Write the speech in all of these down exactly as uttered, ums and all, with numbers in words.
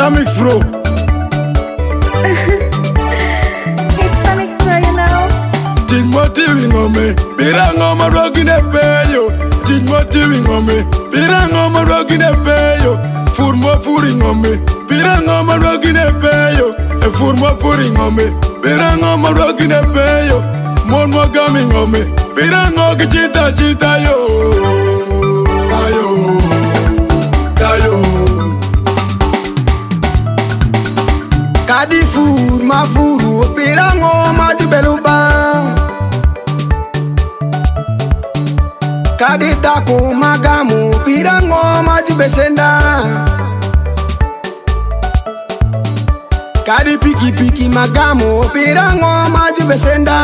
Samix Pro. It's Samix Pro, you know. Tingmoti wingome, pirango marogine peyo. Tingmoti wingome, pirango marogine peyo. Furmo furingome, pirango marogine peyo. E furmo furingome, pirango marogine peyo. Mon mogami ngome, pirango kichita chita yo. Ayo, ayo. Kadi fur ma furu pirango ma di beluba. Kadi taku magamu pirango ma di besenda. Kadi piki piki magamu pirango ma di besenda.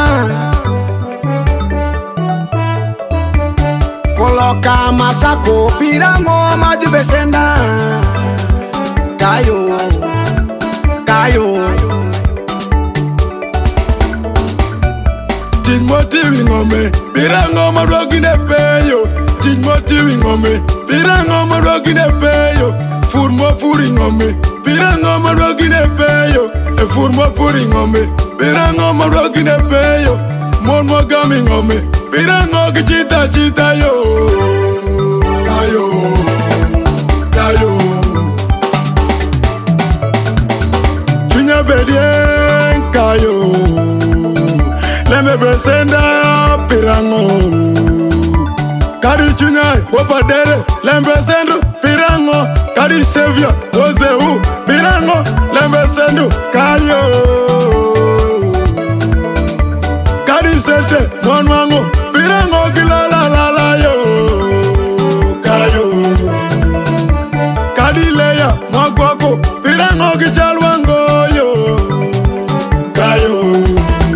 Koloka masako pirango ma di besenda. Kayo Kayo Tingmoti wingome, pirango marogine peyo. Tingmoti wingome, pirango marogine peyo. Furmo furingome, pirango marogine peyo. E furmo furingome, pirango marogine peyo. Mon mogami ngome, pirango kichita chita yo. Ayo, ayo. Chunya bedien kayo. Lembe besenda pirango. Kadi chunya wopadere. Lembe sendu pirango. Kadi sevia ozeu pirango. Lembe sendu kayo. Kadi sente monwango pirango gilala la la yo. Kayo. Kadi leya mwagwako pirango gichalwango yo. Kayo.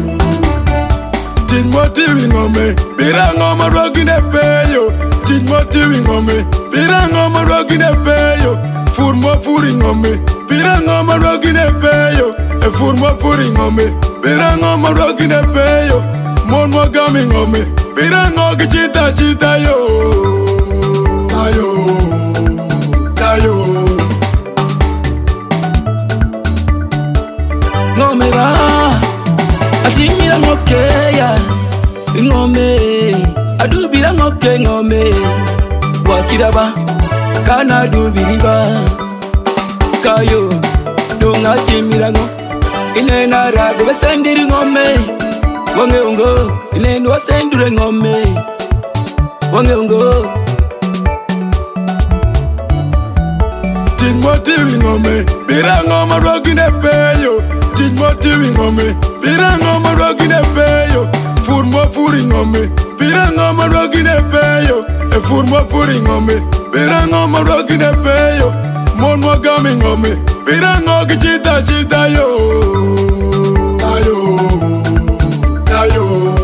Tingmoti wingome, pirango marogine peyo. Tingmoti wingome, pirango marogine peyo. Furmo furingome, pirango marogine peyo. E furmo furingome, pirango marogine peyo. Mon mogami ngome, pirango kichita chita yo. Ayo, ayo. Ngome ba, atimira ngoke ya. Ngome, adubira ngoke ngome. Wakiraba, kana dubiriba. Kayo, dunga timira ngo. Inena rago besendiri ngome. Wange ungo, inena wasendure ngome. Wange ungo. Tingmoti wingome, pirango marogine peyo. Tingmoti wingome, pirango marogine peyo. Furmo furingome, pirango marogine peyo. E furmo furingome, pirango marogine peyo. Mon mogami ngome, pirango kichita chita yo. Ayo, ayo.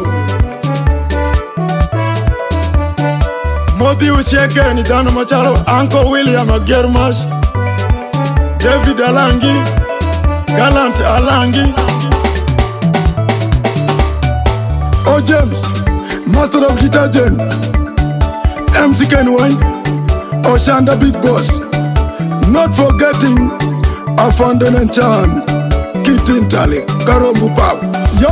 Moti ucheke ni dano macharo. Uncle William Agermash, David Alangi, Gallant Alangi. Oh James, Master of Guitar Gen, M C Ken Wine, Oshanda Big Boss. Not forgetting Afandon and Chan, Kitin Tali, Karombu Pap.